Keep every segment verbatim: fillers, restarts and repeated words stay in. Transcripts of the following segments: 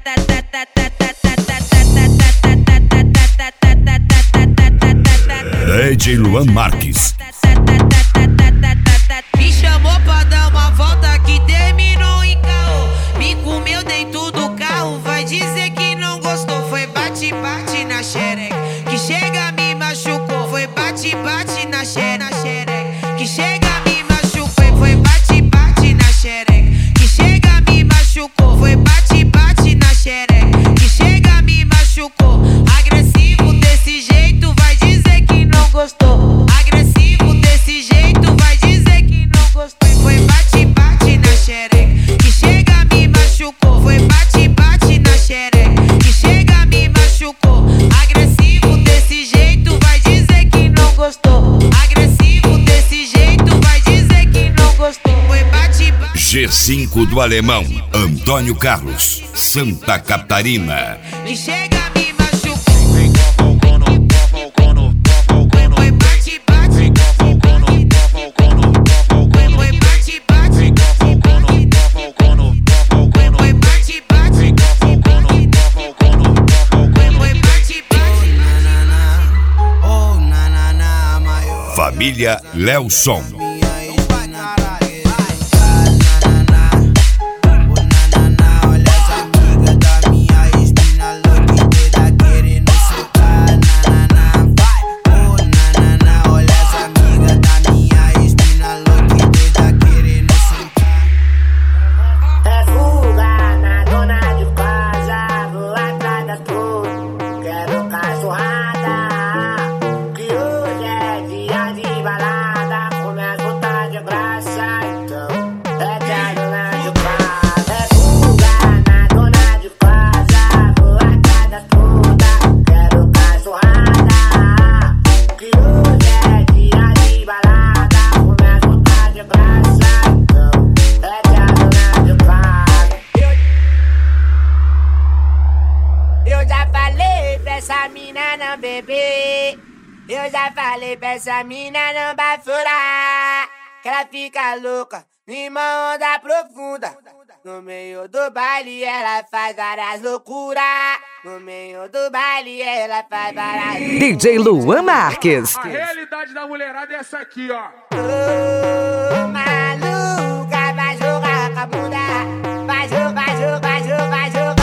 D J Luan Marques. Me chamou pra dar uma volta que terminou em caô. Me comeu dentro do carro, vai dizer que não gostou. Foi bate-bate na xereca, que chega me machucou. Foi bate-bate na xereca, que chega me machucou. Foi bate-bate na xereca, que chega me machucou. Foi bate-bate na xereca, que chega me machucou. Agressivo desse jeito, vai dizer que não gostou. Agressivo desse jeito, vai dizer que não gostou. Foi bate-bate na xereca, que chega me machucou. Foi bate-bate na xereca, que chega me machucou. Agressivo desse jeito, vai dizer que não gostou. Agressivo desse jeito, vai dizer que não gostou. Foi bate-bate. G cinco do Alemão, Antônio Carlos, Santa Catarina. Que chega me machucou. Família Lelson. Eu já falei pra essa mina não bafurar, que ela fica louca em uma onda profunda. No meio do baile ela faz várias loucuras. No meio do baile ela faz várias loucuras. D J Luan Marques. A realidade da mulherada é essa aqui, ó. Ô, maluca, vai jogar com a bunda. Vai jogar, vai jogar, vai jogar, vai jogar.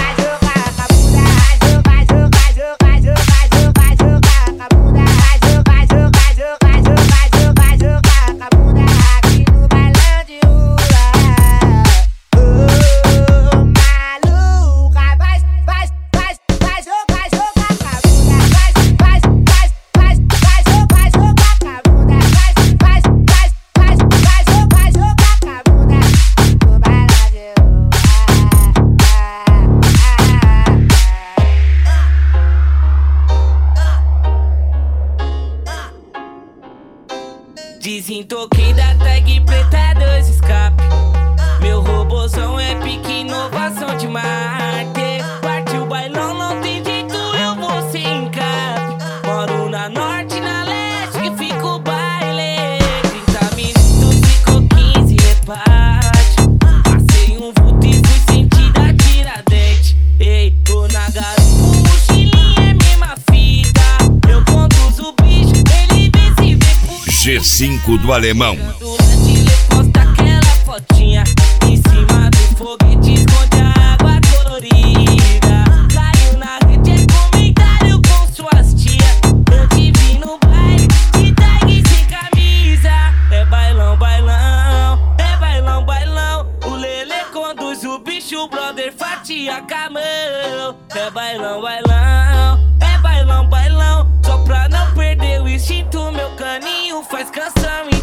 Desentoquei da tag preta dois escape. Meu robozão é pique inovação de Marte. Partiu o bailão, não tem jeito, eu vou sem cap. Moro na norte, na leste, que fica o baile. Trinta minutos, ficou quinze reparte. Passei um vulto e fui sentir da Tiradentes. Ei, tô na garupa, mochilinha é mesma fita. Eu conduzo o bicho, ele vê se vê por G cinco do Alemão. Posta aquela fotinha em cima do foguete, esconde a água colorida. Caiu na rede, é comentário com suas tia. Eu te vi no baile, de tag sem camisa. É bailão, bailão, é bailão, bailão. O Lelê conduz o bicho, o brother fatia com a mão. É bailão, bailão, é bailão, bailão. Só pra não perder o instinto, meu caninho faz canção e